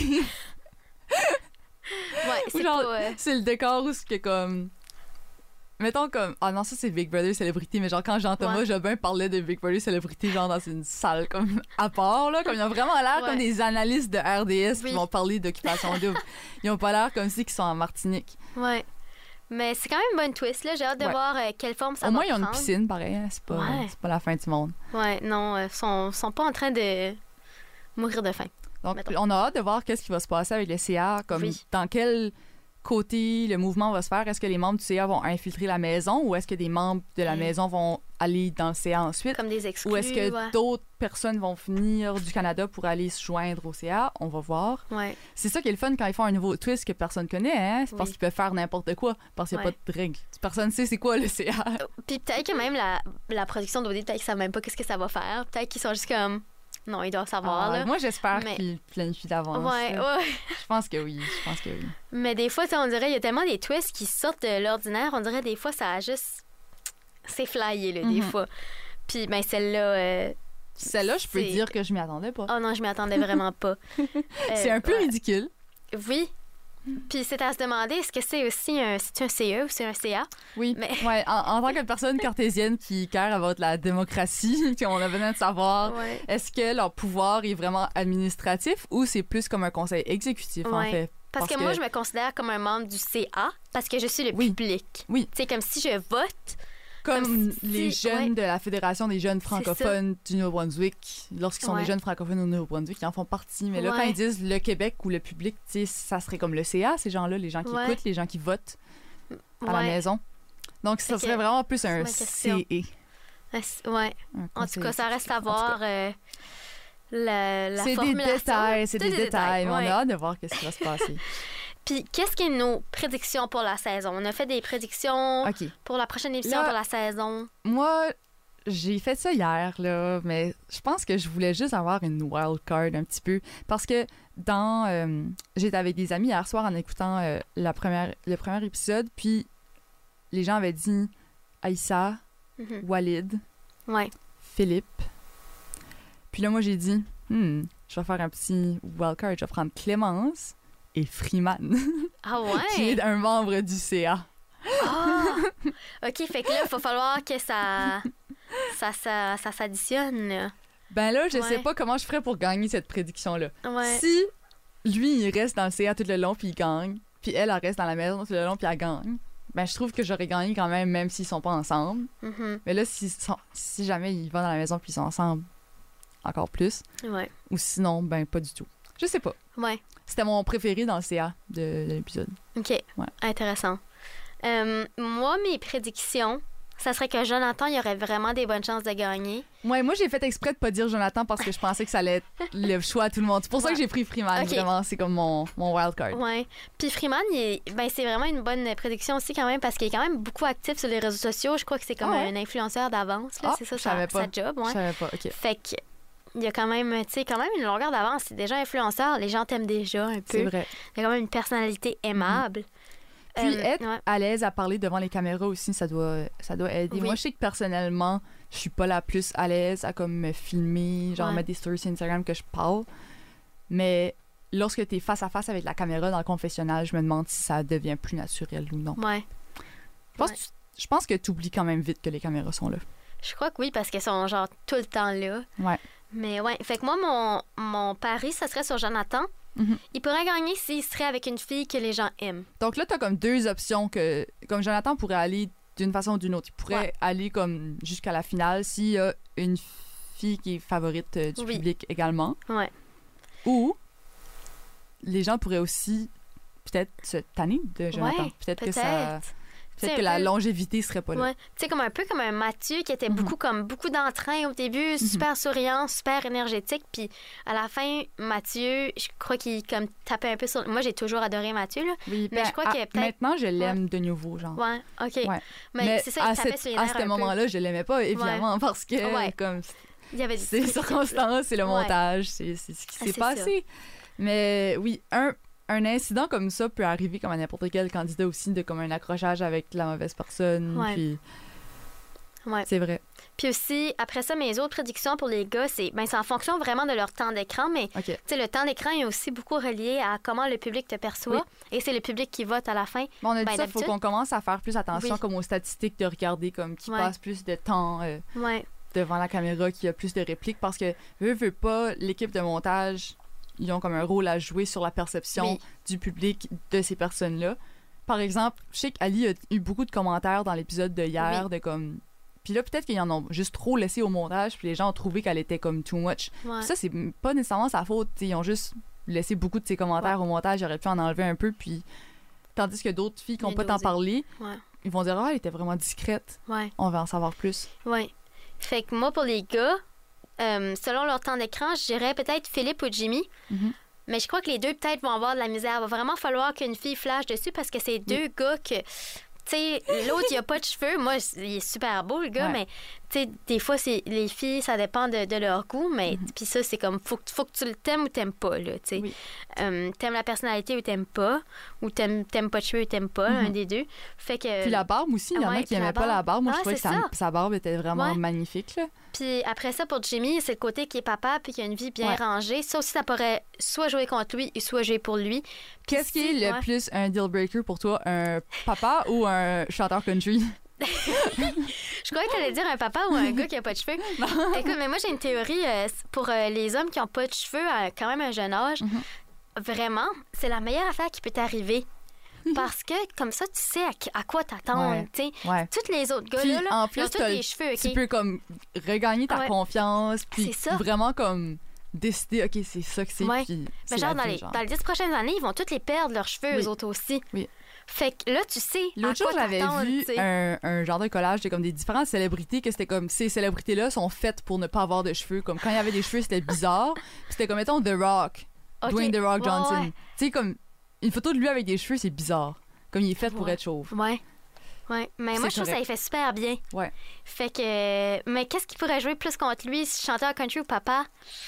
C'est genre, pas... c'est le décor où c'est comme... Mettons comme... Ah non, ça c'est Big Brother Célébrité, mais genre quand Jean-Thomas Jobin parlait de Big Brother Célébrité, genre dans une salle comme à part, là, comme ils ont vraiment l'air comme des analystes de RDS qui vont parler d'occupation double. Ils ont pas l'air comme si qu'ils sont en Martinique. Ouais. Mais c'est quand même une bonne twist, là. J'ai hâte de voir quelle forme ça va prendre. Au moins, ils ont une piscine, pareil. Hein? C'est pas la fin du monde. Ouais, non, sont pas en train de mourir de faim. Donc, mettons. on a hâte de voir qu'est-ce qui va se passer avec le CA, comme Oui. dans quel côté le mouvement va se faire. Est-ce que les membres du CA vont infiltrer la maison ou est-ce que des membres de la maison vont aller dans le CA ensuite? Comme des exclus. Ou est-ce que ouais. d'autres personnes vont venir du Canada pour aller se joindre au CA? On va voir. Ouais. C'est ça qui est le fun quand ils font un nouveau twist que personne connaît, hein? C'est parce Oui. qu'ils peuvent faire n'importe quoi, parce qu'il n'y a Ouais. pas de règles. Personne ne sait c'est quoi le CA. Puis peut-être que même la production d'OD, peut-être qu'ils savent même pas qu'est-ce que ça va faire. Peut-être qu'ils sont juste comme... Non, ils doivent savoir, là. Moi, j'espère Mais- qu'ils planifient d'avance. Ouais, là. ouais. Je pense que oui. Je pense que oui. Mais des fois, tu sais, on dirait, il y a tellement des twists qui sortent de l'ordinaire. On dirait, des fois, ça a juste... C'est flyé, là, des Mhm. fois. Puis, ben, celle-là... Celle-là, je peux c'est- dire que je m'y attendais pas. Oh non, je m'y attendais vraiment pas. C'est un peu ouais. ridicule. Oui. Puis c'est à se demander, est-ce que c'est aussi c'est un CE ou c'est un CA? Oui. Mais- Ouais, en tant que personne cartésienne qui care about la démocratie, puis on a besoin de savoir, Ouais. est-ce que leur pouvoir est vraiment administratif ou c'est plus comme un conseil exécutif, en Ouais. fait? Parce que moi, je me considère comme un membre du CA parce que je suis le Oui. public. Oui. C'est comme si je vote. Comme comme si- les jeunes ouais. de la Fédération des jeunes francophones du Nouveau-Brunswick, lorsqu'ils sont Ouais. des jeunes francophones au Nouveau-Brunswick, ils en font partie. Mais là, Ouais. quand ils disent le Québec ou le public, tu sais, ça serait comme le CA, ces gens-là, les gens qui Ouais. écoutent, les gens qui votent à la Ouais. maison. Donc, ça Fait serait que vraiment plus un ma question. CE. Ouais. un En tout conseil cas, ça reste à exécutif. En tout cas, voir la c'est des formulation. détails, c'est des détails. Mais ouais. on a hâte de voir ce qui va se passer. Puis, qu'est-ce qui est nos prédictions pour la saison? On a fait des prédictions OK. pour la prochaine émission, Là- pour la saison. Moi, j'ai fait ça hier, là, mais je pense que je voulais juste avoir une wild card un petit peu. Parce que j'étais avec des amis hier soir en écoutant le premier épisode, puis les gens avaient dit Aïssa, Mhm. Walid, Ouais. Philippe. Puis là, moi, j'ai dit je vais faire un petit wild card. Je vais prendre Clémence et Freeman, Ah qui ouais? est un membre du CA. Ah! OK, fait que là, il va falloir que ça s'additionne. Là. Ben là, je Ouais. sais pas comment je ferais pour gagner cette prédiction-là. Ouais. Si lui, il reste dans le CA tout le long puis il gagne, puis elle reste dans la maison tout le long puis elle gagne, ben je trouve que j'aurais gagné quand même s'ils sont pas ensemble. Mhm. Mais là, si jamais ils vont dans la maison puis ils sont ensemble, encore plus. Ouais. Ou sinon, ben pas du tout. Je sais pas. Ouais. C'était mon préféré dans le CA de l'épisode. OK. Ouais. Intéressant. Moi, mes prédictions, ça serait que Jonathan, il aurait vraiment des bonnes chances de gagner. Ouais, moi, j'ai fait exprès de pas dire Jonathan parce que je pensais que ça allait être le choix à tout le monde. C'est pour ça que Ouais. j'ai pris Freeman, Ok. vraiment. C'est comme mon wild card. Ouais. Puis Freeman, c'est vraiment une bonne prédiction aussi quand même parce qu'il est quand même beaucoup actif sur les réseaux sociaux. Je crois que c'est comme Ah ouais? un influenceur d'avance. Là. Ah, C'est ça je savais pas. sa job. Je Ouais. savais pas, OK. Fait que il y a quand même, tu sais, quand même une longueur d'avance. C'est déjà influenceur. Les gens t'aiment déjà un peu. C'est vrai. Il y a quand même une personnalité aimable. Puis être ouais. à l'aise à parler devant les caméras aussi, ça doit aider. Oui. Moi, je sais que personnellement, je suis pas la plus à l'aise à comme me filmer, genre Ouais. mettre des stories sur Instagram que je parle. Mais lorsque tu es face à face avec la caméra dans le confessionnal, je me demande si ça devient plus naturel ou non. Ouais. Je pense que tu oublies quand même vite que les caméras sont là. Je crois que oui, parce qu'elles sont genre tout le temps là. Ouais. Mais ouais, fait que moi, mon pari, ça serait sur Jonathan. Mhm. Il pourrait gagner s'il serait avec une fille que les gens aiment. Donc là, tu as comme deux options que comme Jonathan pourrait aller d'une façon ou d'une autre. Il pourrait Ouais. aller comme jusqu'à la finale s'il y a une fille qui est favorite du Oui. public également. Ouais. Ou les gens pourraient aussi peut-être se tanner de Jonathan. Ouais, peut-être que C'est peut-être que un la peu- longévité serait pas là. Ouais. Tu sais, comme un peu comme un Mathieu qui était Mhm. beaucoup d'entrain au début, super souriant, super énergétique. Puis à la fin, Mathieu, je crois qu'il comme tapait un peu sur. Moi, j'ai toujours adoré Mathieu, là. Oui, Mais ben, je crois que peut-être- maintenant je l'aime de nouveau, genre. Ouais, OK. Ouais. Mais, c'est ça, il à, tapait sur les à nerfs ce un moment-là, je l'aimais pas évidemment parce que Ouais. comme peu. Il y avait des c'est les circonstances, c'est le Ouais. montage, c'est ce qui Ah, s'est c'est passé. Mais oui, un incident comme ça peut arriver comme à n'importe quel candidat aussi, de comme un accrochage avec la mauvaise personne. Ouais. Puis Ouais. c'est vrai. Puis aussi, après ça, mes autres prédictions pour les gars, c'est en fonction vraiment de leur temps d'écran, mais OK. tu sais, le temps d'écran est aussi beaucoup relié à comment le public te perçoit. Et c'est le public qui vote à la fin. Bon, on a dit Ben, ça, il faut d'habitude. qu'on commence à faire plus attention Oui. comme aux statistiques, de regarder comme qui Ouais. passe plus de temps Ouais. devant la caméra, qui a plus de répliques, parce que veut pas, l'équipe de montage, ils ont comme un rôle à jouer sur la perception Oui. du public de ces personnes-là. Par exemple, je sais qu'Ali a eu beaucoup de commentaires dans l'épisode de hier, de comme Puis là, peut-être qu'ils en ont juste trop laissé au montage, puis les gens ont trouvé qu'elle était comme too much. Ouais. Ça, c'est pas nécessairement sa faute. T'sais, ils ont juste laissé beaucoup de ses commentaires au montage. Ils auraient pu en enlever un peu, puis... Tandis que d'autres filles qui n'ont Bien pas tant dosé. parlé, Ouais. ils vont dire « Ah, elle était vraiment discrète. Ouais. On va en savoir plus. » Ouais. Fait que moi, pour les gars, selon leur temps d'écran, je dirais peut-être Philippe ou Jimmy. Mhm. Mais je crois que les deux, peut-être, vont avoir de la misère. Il va vraiment falloir qu'une fille flash dessus parce que c'est deux gars que... Tu sais, l'autre, il a pas de cheveux. Moi, il est super beau, le gars, Ouais. mais tu sais, des fois, les filles, ça dépend de leur goût. Mais puis ça, c'est comme, faut que tu le t'aimes ou t'aimes pas, là, tu sais. Oui. T'aimes la personnalité ou t'aimes pas. Ou t'aimes pas de cheveux ou t'aimes pas, un des deux. Fait que... Puis la barbe aussi, il y en a ouais, qui puis la aimaient pas la barbe. Moi, je Ah, trouvais que c'est ça. sa barbe était vraiment Ouais. magnifique, là. Puis après ça, pour Jimmy, c'est le côté qui est papa puis qui a une vie bien Ouais. rangée. Ça aussi, ça pourrait soit jouer contre lui ou soit jouer pour lui. Puis Qu'est-ce qui est le ouais. plus un deal breaker pour toi, un papa ou un chanteur country? Je croyais que t'allais dire un papa ou un gars qui a pas de cheveux. Écoute, mais moi, j'ai une théorie pour les hommes qui ont pas de cheveux à quand même un jeune âge. Vraiment, c'est la meilleure affaire qui peut t'arriver. Parce que, comme ça, tu sais à quoi t'attendre, Ouais. tu sais. Ouais. Tous les autres gars, Puis, là, en ils plus, ont tous t'as- des cheveux, Tu OK? peux comme regagner ta Ouais. confiance, puis C'est ça. vraiment comme décider, OK, c'est ça que c'est, Ouais. puis Mais c'est genre, la dans vie, les, genre. dans les 10 prochaines années, ils vont tous les perdre, leurs cheveux, Oui. eux autres aussi. Oui. Fait que là, tu sais à L'autre jour, quoi j'avais t'attendre, vu tu sais. un genre de collage de comme des différentes célébrités que c'était comme ces célébrités-là sont faites pour ne pas avoir de cheveux. Comme quand il y avait des cheveux, c'était bizarre. Puis c'était comme, mettons, The Rock, OK. Dwayne The Rock Ouais, Johnson. ouais. Tu sais, comme une photo de lui avec des cheveux, c'est bizarre. Comme il est fait pour Ouais. être chauve. Ouais. Ouais. Mais moi, C'est je trouve que ça correct. y fait super bien. Ouais. Fait que. Mais qu'est-ce qui pourrait jouer plus contre lui, chanteur country ou papa?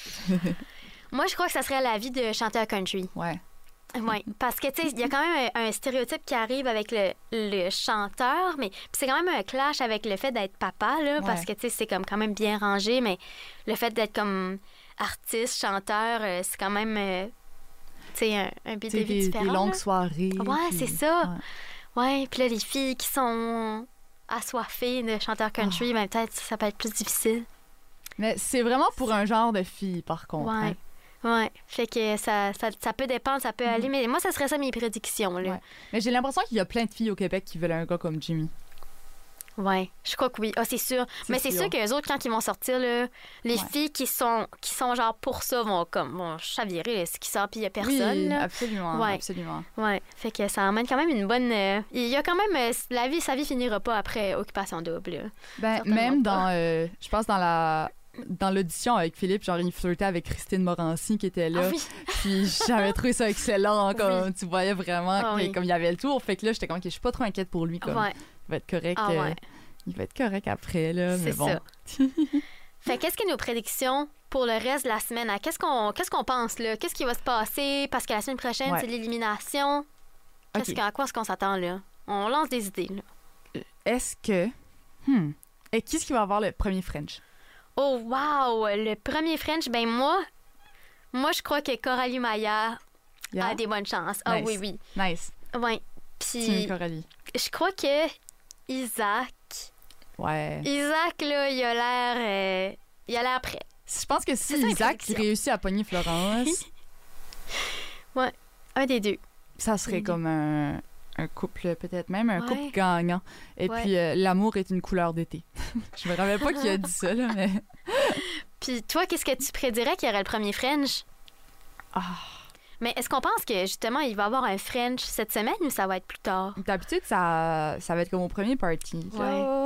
Moi, je crois que ça serait la vie de chanteur country. Ouais. Oui, parce que, tu sais, il y a quand même un stéréotype qui arrive avec le chanteur, mais puis c'est quand même un clash avec le fait d'être papa, là, parce Ouais. que, tu sais, c'est comme quand même bien rangé, mais le fait d'être comme artiste, chanteur, c'est quand même, tu sais, un beat Tu de sais, vie des différent. longues là. soirées. Ouais, puis- c'est ça. ouais. Ouais, puis là, les filles qui sont assoiffées de chanteurs country, Ah. ben, peut-être ça peut être plus difficile. Mais c'est vraiment pour un genre de fille, par contre. Ouais. hein. Ouais, fait que ça peut dépendre, ça peut aller, mais moi, ça serait ça mes prédictions, là. Ouais. Mais j'ai l'impression qu'il y a plein de filles au Québec qui veulent un gars comme Jimmy. Ouais, je crois que oui. Ah, c'est sûr. Mais c'est sûr que les autres, quand ils vont sortir, là, les Ouais. filles qui sont genre pour ça vont chavirer, là, ce qui sort, puis il y a personne. Oui, là. absolument. Ouais. Absolument. Ouais, fait que ça emmène quand même une bonne. Il y a quand même. Sa vie finira pas après Occupation Double. Là. Ben, Certainement même pas. dans, je pense dans l'audition avec Philippe, genre il flirtait avec Christine Morancy qui était là. Ah oui. Puis j'avais trouvé ça excellent, comme tu voyais vraiment Ah oui. comme il y avait le tour. Fait que là, j'étais comme, OK, je suis pas trop inquiète pour lui. Comme, Ouais, il va être correct. Ah ouais. Il va être correct après, là. Mais c'est bon. ça. Fait qu'est-ce que nos prédictions pour le reste de la semaine? Qu'est-ce qu'on pense, là? Qu'est-ce qui va se passer? Parce que la semaine prochaine, Ouais. c'est l'élimination. OK. À quoi est-ce qu'on s'attend, là? On lance des idées, là. Est-ce que. Et qui est-ce qui va avoir le premier French? Oh, wow! Le premier French, ben moi, je crois que Coralie Maillard Yeah? a des bonnes chances. Ah Nice. oui, oui. Nice. Ouais. Team Puis, Coralie. je crois que Isaac, Ouais. là, il a l'air prêt. Je pense que si C'est ça, une Isaac prédiction. réussit à pogner Florence, Un des deux. ça serait Mhm. comme un couple, peut-être même un Ouais. couple gagnant. Et Ouais. puis, l'amour est une couleur d'été. Je me rappelle pas qui a dit ça, là, mais. Puis toi, qu'est-ce que tu prédirais qu'il y aurait le premier French? Ah. Mais est-ce qu'on pense que, justement, il va y avoir un French cette semaine ou ça va être plus tard? D'habitude, ça va être comme au premier party. là.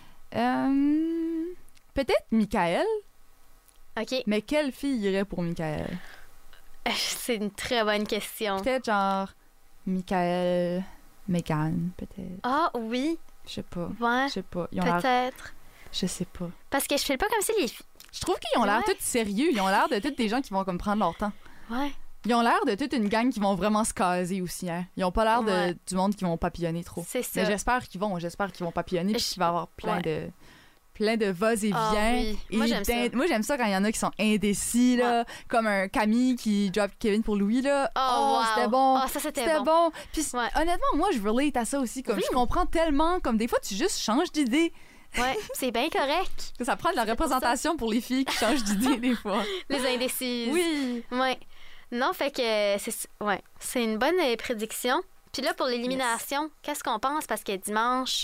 Peut-être Michael, OK. mais quelle fille irait pour Michael? C'est une très bonne question. Peut-être genre Michael, Megan, peut-être. Ah oui, Je sais pas. ouais, Je sais pas. Ils ont l'air. peut-être. Je sais pas. Parce que je fais pas comme si les filles... Je trouve qu'ils ont l'air Ouais. tous sérieux. Ils ont l'air de tous des gens qui vont comme prendre leur temps. Ouais. Ils ont l'air de toute une gang qui vont vraiment se caser aussi. Hein. Ils ont pas l'air Ouais. du monde qui vont papillonner trop. C'est ça. Mais j'espère qu'ils vont. J'espère qu'ils vont papillonner puis Je- qu'il va y avoir plein Ouais. de vas-et Ah viens. oui. Et Moi, j'aime ça. moi, j'aime ça quand il y en a qui sont indécis, là, comme un Camille qui drop Kevin pour Louis. Là. Oh, wow. C'était bon. Ah, ça, c'était C'était bon. bon. Puis Ouais. honnêtement, moi, je relate à ça aussi. Comme Oui. je comprends tellement. Comme des fois, tu juste changes d'idée. Ouais, c'est bien correct. Ça prend de la représentation pour les filles qui changent d'idée des fois. Les indécises. Oui. Ouais. Non, fait que c'est une bonne prédiction. Puis là, pour l'élimination, qu'est-ce qu'on pense? Parce que dimanche,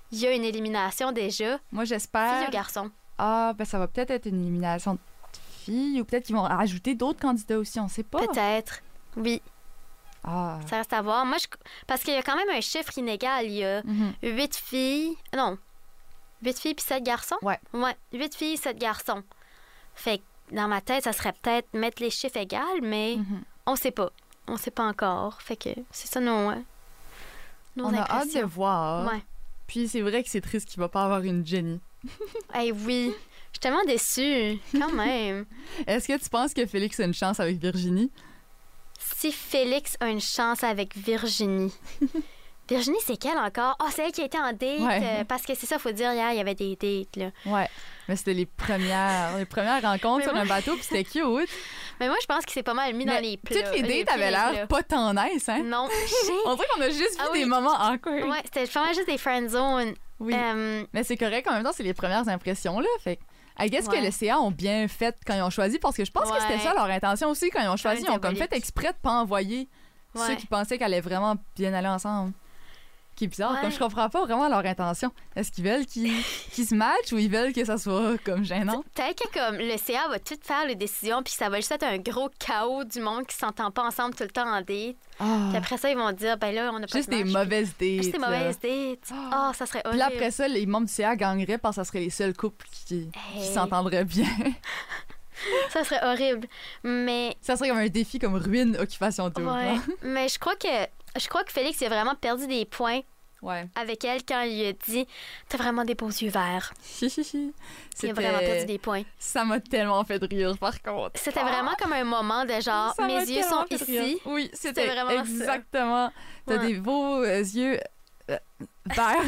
il y a une élimination déjà. Moi, Fille j'espère. ou garçon? Ah, ben ça va peut-être être une élimination de filles ou peut-être qu'ils vont ajouter d'autres candidats aussi, on sait pas. Peut-être. Oui, Ah. ça reste à voir. Moi, parce qu'il y a quand même un chiffre inégal. Il y a Mhm. 8 filles. Non. 8 filles puis 7 garçons? Ouais. Ouais. 8 filles, 7 garçons. Fait que dans ma tête, ça serait peut-être mettre les chiffres égales, mais Mhm. on sait pas. On sait pas encore. Fait que c'est ça nos On a hâte de impressions. voir. Ouais. Puis c'est vrai que c'est triste qu'il va pas avoir une Jenny. Eh oui. Je suis tellement déçue. Quand même. Est-ce que tu penses que Félix a une chance avec Virginie? Si Félix a une chance avec Virginie. Virginie, c'est quelle encore? Ah, c'est elle qui a été en date. Ouais. Parce que c'est ça, faut dire, hier, il y avait des dates, là. Ouais. Mais c'était les premières rencontres Mais sur moi- un bateau, puis c'était cute. Mais moi, je pense que c'est pas mal mis Mais dans les plats. toutes les dates avaient l'air pas tant nice, hein? Non. On dirait qu'on a juste vu Ah des oui. moments awkward. Ouais, c'était pas mal juste des friend zones. Oui. Mais c'est correct, en même temps, c'est les premières impressions, là. Fait que, I guess que Ouais. le CA ont bien fait quand ils ont choisi, parce que je pense que c'était Ouais. ça leur intention aussi quand ils ont choisi. Ils ont comme diabolique. fait exprès de pas envoyer ceux Ouais. qui pensaient qu'elle allait vraiment bien aller ensemble. Qui est bizarre, Ouais. comme je comprends pas vraiment leur intention. Est-ce qu'ils veulent qu'ils se matchent ou ils veulent que ça soit comme gênant? Peut-être que comme le CA va tout faire les décisions, puis ça va juste être un gros chaos du monde qui s'entend pas ensemble tout le temps en date. Puis après ça, ils vont dire, ben là, on a pas Juste de des match. mauvaises dates. Juste des là. mauvaises dates. Ah, ça serait Puis horrible. là, après ça, les membres du CA gagneraient parce que ça serait les seuls couples qui Hey. s'entendraient bien. Ça serait horrible. Mais Ça serait comme un défi comme ruine occupation double. ouais, hein. mais je crois que Félix il a vraiment perdu des points Ouais. avec elle quand il a dit t'as vraiment des beaux yeux verts. Il a vraiment perdu C'était... des points. Ça m'a tellement fait rire, par contre. C'était vraiment comme un moment de genre Ça m'a mes yeux tellement sont fait rire. ici. Oui, c'était vraiment ça. exactement. T'as Ouais. des beaux yeux verts.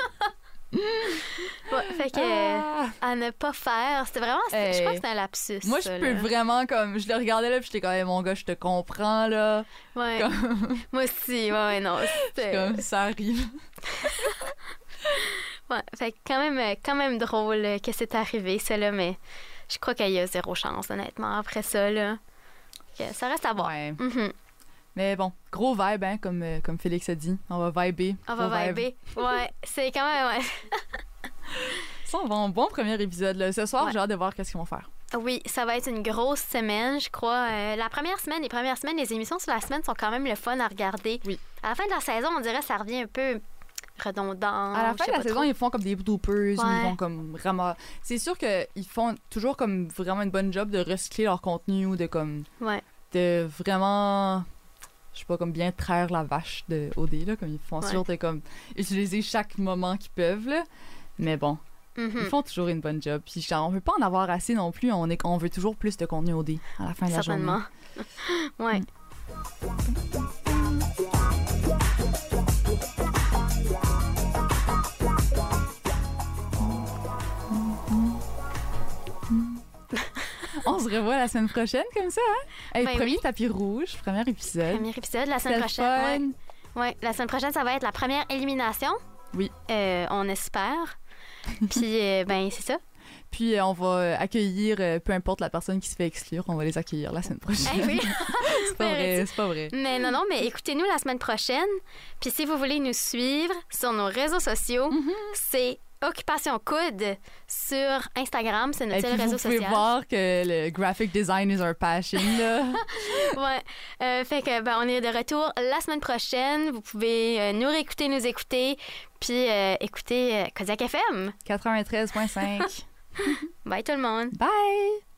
Ouais, fait que Ah. à ne pas faire, c'était vraiment je Hey. crois que c'était un lapsus. Moi, je ça, peux là. vraiment comme... Je le regardais là, puis j'étais comme, hey, mon gars, je te comprends, là. Ouais. Comme, Moi aussi, ouais, non, c'était comme ça arrive. ouais, fait que quand même drôle que c'est arrivé ça là, mais je crois qu'il y a zéro chance honnêtement après ça là. Que ça reste à voir. Ouais. Mhm. Mais bon, gros vibe, hein, comme Félix a dit. On va vibrer. On va Gros vibe. vibrer. Ouais, c'est quand même ouais. Ça, on va un bon premier épisode, là. Ce soir, Ouais. j'ai hâte de voir qu'est-ce qu'ils vont faire. Oui, ça va être une grosse semaine, je crois. Les premières semaines, les émissions sur la semaine sont quand même le fun à regarder. Oui. À la fin de la saison, on dirait que ça revient un peu redondant. À la je fin sais de la pas saison, trop. ils font comme des bloopers, ou ils Ouais. vont comme ramasser. C'est sûr qu'ils font toujours comme vraiment une bonne job de recycler leur contenu ou de comme Ouais. de vraiment, je sais pas, comme bien traire la vache de OD, là, comme ils font Ouais. sûr de comme utiliser chaque moment qu'ils peuvent, là. Mais bon, Mhm. ils font toujours une bonne job. Puis genre, on veut pas en avoir assez non plus, on veut toujours plus de contenu OD à la fin de la journée. Certainement. Ouais. On se revoit la semaine prochaine comme ça, hein? Hey, Ben premier oui. tapis rouge, premier épisode. Premier épisode la semaine C'était prochaine. fun. Ouais, la semaine prochaine, ça va être la première élimination. Oui. On espère. Puis, ben, c'est ça. Puis on va accueillir, peu importe la personne qui se fait exclure, on va les accueillir la semaine prochaine. Eh oui. C'est pas vrai, c'est pas vrai. Mais non, mais écoutez-nous la semaine prochaine. Puis si vous voulez nous suivre sur nos réseaux sociaux, c'est Occupation Coude sur Instagram, c'est Et notre puis seul vous réseau pouvez social. voir que le graphic design is our passion, là. Ouais. Fait que ben, on est de retour la semaine prochaine. Vous pouvez nous réécouter, nous écouter, puis écouter Kodiak FM. 93.5. Bye tout le monde. Bye!